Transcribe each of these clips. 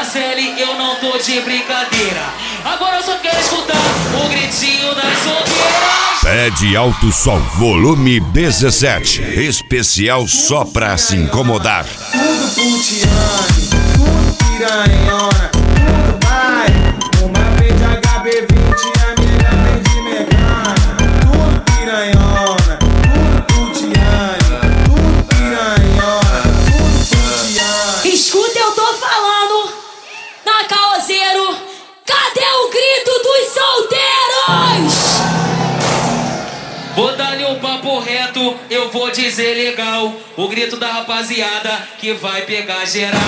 Marcele, eu não tô de brincadeira. Agora eu só quero escutar o gritinho das solteiras. Pede alto som, volume 17. Especial só pra se incomodar. Tudo putiane, tudo piranhona, tudo vai. Uma vez de HB20, a minha vem de Mecana. Tudo piranhona, tudo putiane, tudo piranhona, tudo putiane. Escuta, eu tô falando na Caoseiro. Cadê o grito dos solteiros? Vou dar-lhe um papo reto, eu vou dizer legal. O grito da rapaziada que vai pegar geral.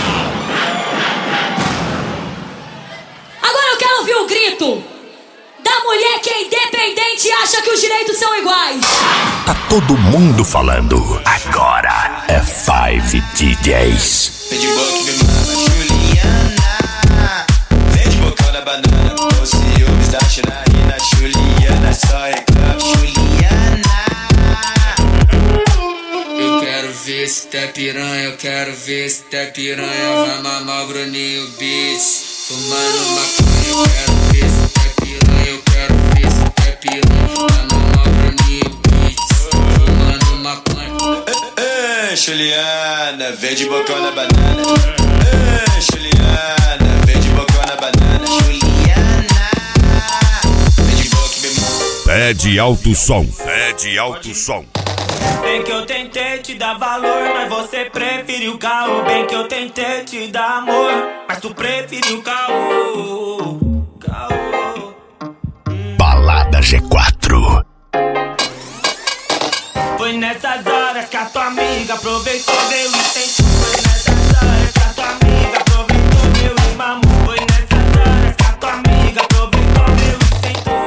Agora eu quero ouvir o grito da mulher que é independente e acha que os direitos são iguais. Tá todo mundo falando. Agora é 5 DJs. Pede boca, me mama, Juliana. Vem de bocão na banana. Os ciúmes da Chinaína, Juliana. Só reclama, Juliana. Eu quero ver se tá piranha, eu quero ver se tá piranha. Vai mamar o Bruninho Beats, fumando maconha. Eu quero ver se tá piranha, eu quero ver se tá piranha. Vai mamar o Bruninho Beats, fumando maconha. Juliana, vem de bocão na banana. Juliana, vem de bocão na banana. Juliana, vem de boca, me mama. Pede alto som, pede alto som. Bem que eu tentei te dar valor, mas você preferiu caô. Bem que eu tentei te dar amor, mas tu preferiu caô. Caô. Balada G4. Foi nessas horas que a tua amiga aproveitou, veio e tentou. Foi nessas horas que a tua amiga aproveitou, veio e mamou. Foi nessas horas que a tua amiga aproveitou, veio e tentou.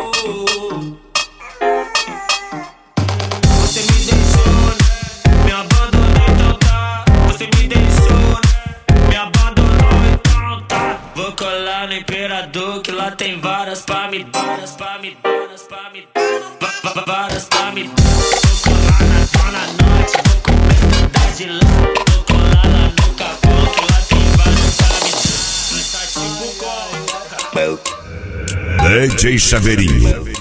Você me deixou, me abandonou, então tá. Você me deixou, me abandonou, então tá. Vou colar no Imperador, que lá tem varas pra me, varas pra me, varas pra me, varas pra me. Vou colar na Zona Norte, vou comer toda de lá. Vou colar lá no Capão, que lá tem varas pra me. Tá tipo Coca. DJ Chaveirinho.